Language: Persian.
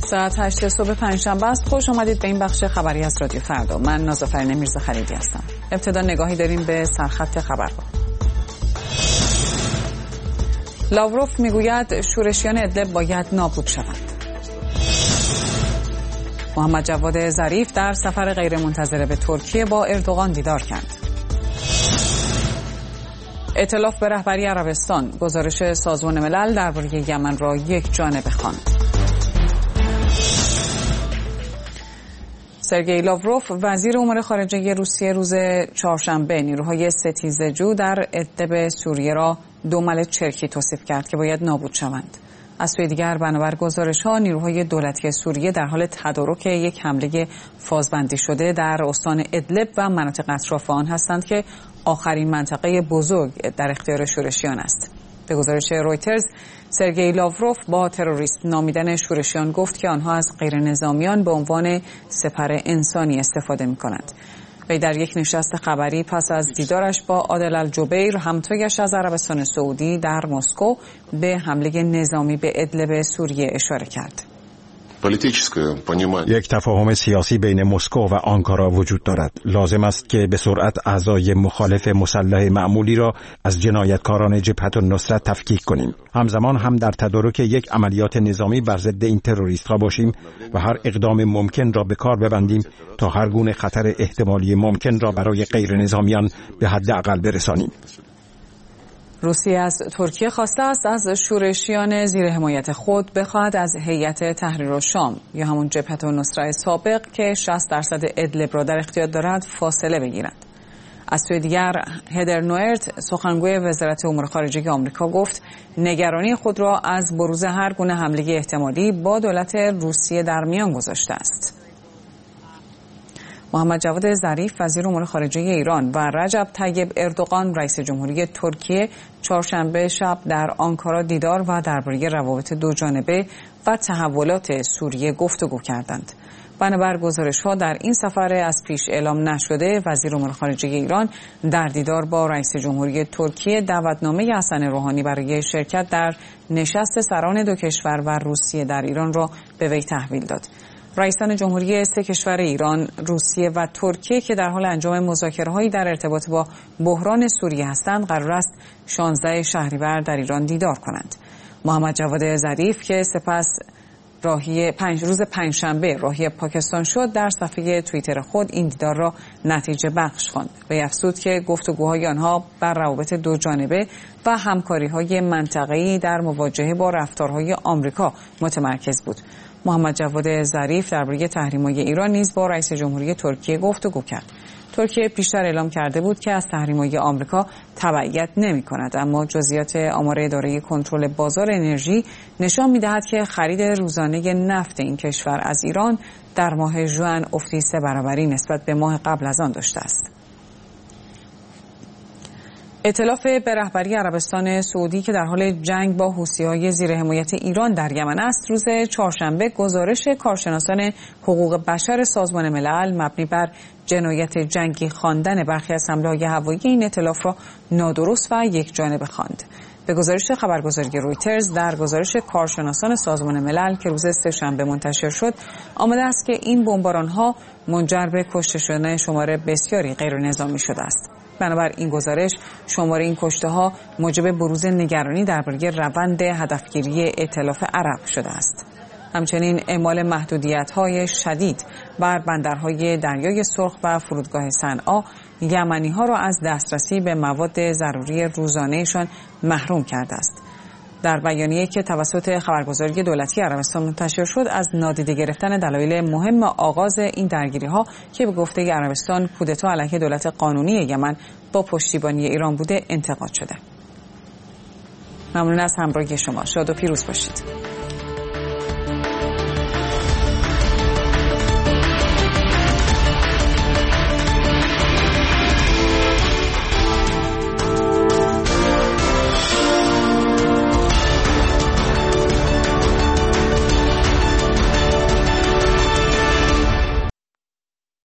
ساعت 8 صبح پنجشنبه است. خوش آمدید به این بخش خبری از رادیو فردا. من نازافرین میرزا خلیدی هستم. ابتدا نگاهی داریم به سرخط خبرها. لاوروف میگوید شورشیان ادلب باید نابود شوند. محمد جواد ظریف در سفر غیرمنتظره به ترکیه با اردوغان دیدار کرد. ائتلاف به رهبری عربستان گزارش سازمان ملل درباره یمن را یک جانبه خواند. سرگئی لاوروف وزیر امور خارجه روسیه روز چهارشنبه نیروهای ستیزجو در ادلب سوریه را دو ملط چرکی توصیف کرد که باید نابود شوند. از سوی دیگر بنابر گزارش‌ها نیروهای دولتی سوریه در حال تدارک یک حمله فازبندی شده در استان ادلب و مناطق اطراف آن هستند که آخرین منطقه بزرگ در اختیار شورشیان است. به گزارش رویترز، سرگئی لاوروف با تروریست نامیدن شورشیان گفت که آنها از غیر نظامیان به عنوان سپر انسانی استفاده می‌کنند. وی در یک نشست خبری پس از دیدارش با عادل الجبیر همتایش از عربستان سعودی در مسکو به حمله نظامی به ادلب سوریه اشاره کرد. یک تفاهم سیاسی بین مسکو و آنکارا وجود دارد. لازم است که به سرعت اعضای مخالف مسلح معمولی را از جنایتکاران جبهت النصرت تفکیک کنیم. همزمان هم در تدارک یک عملیات نظامی بر ضد این تروریست‌ها باشیم و هر اقدام ممکن را به کار ببندیم تا هر گونه خطر احتمالی ممکن را برای غیر نظامیان به حداقل برسانیم. روسیه از ترکیه خواسته است از شورشیان زیر حمایت خود بخواهد از هیئت تحریر الشام یا همون جبهت النصره سابق که 60% ادلب را در اختیار دارد فاصله بگیرند. از سوی دیگر هدر نوئرت سخنگوی وزارت امور خارجه آمریکا گفت نگرانی خود را از بروز هر گونه حمله احتمالی با دولت روسیه در میان گذاشته است. محمد جواد ظریف وزیر امور خارجه ایران و رجب طیب اردوغان رئیس جمهوری ترکیه چهارشنبه شب در آنکارا دیدار و درباره روابط دوجانبه و تحولات سوریه گفتگو کردند. بنابر گزارش‌ها در این سفر از پیش اعلام نشده وزیر امور خارجه ایران در دیدار با رئیس جمهوری ترکیه دعوتنامه حسن روحانی برای شرکت در نشست سران دو کشور و روسیه در ایران را به وی تحویل داد. رئیسان جمهوری سه کشور ایران، روسیه و ترکیه که در حال انجام مذاکره‌هایی در ارتباط با بحران سوریه هستند، قرار است 16 شهریور در ایران دیدار کنند. محمد جواد ظریف که سپس روز پنجشنبه راهی پاکستان شد، در صفحه توییتر خود این دیدار را نتیجه بخش خواند و افزود که گفتگوهای آنها بر روابط دوجانبه و همکاری‌های منطقه‌ای در مواجهه با رفتارهای آمریکا متمرکز بود. محمد جواد ظریف درباره تحریم‌های ایران نیز با رئیس جمهوری ترکیه گفتگو کرد. ترکیه پیشتر اعلام کرده بود که از تحریم‌های آمریکا تبعیت نمی‌کند، اما جزئیات آمار اداره کنترل بازار انرژی نشان می‌دهد که خرید روزانه نفت این کشور از ایران در ماه ژوئن افتی 3 برابری نسبت به ماه قبل از آن داشته است. ائتلاف به رهبری عربستان سعودی که در حال جنگ با حوثی‌های زیر حمایت ایران در یمن است، روز چهارشنبه گزارش کارشناسان حقوق بشر سازمان ملل مبنی بر جنایت جنگی خواندن برخی از حمله‌های هوایی این ائتلاف را نادرست و یکجانبه خواند. به گزارش خبرگزاری رویترز، در گزارش کارشناسان سازمان ملل که روز سه‌شنبه منتشر شد، آمده است که این بمباران‌ها منجر به کشته شدن شمار بسیاری غیرنظامی شده است. بنابر این گزارش شمار این کشته‌ها موجب بروز نگرانی درباره روند هدفگیری ائتلاف عرب شده است. همچنین اعمال محدودیت‌های شدید بر بندرهای دریای سرخ و فرودگاه صنعا یمنی‌ها را از دسترسی به مواد ضروری روزانه‌شان محروم کرده است. در بیانیه‌ای که توسط خبرگزاری دولتی عربستان منتشر شد، از نادیده گرفتن دلایل مهم آغاز این درگیری‌ها که به گفته عربستان کودتا علیه دولت قانونی یمن با پشتیبانی ایران بوده انتقاد شده. ممنون از همراهی شما. شاد و پیروز باشید.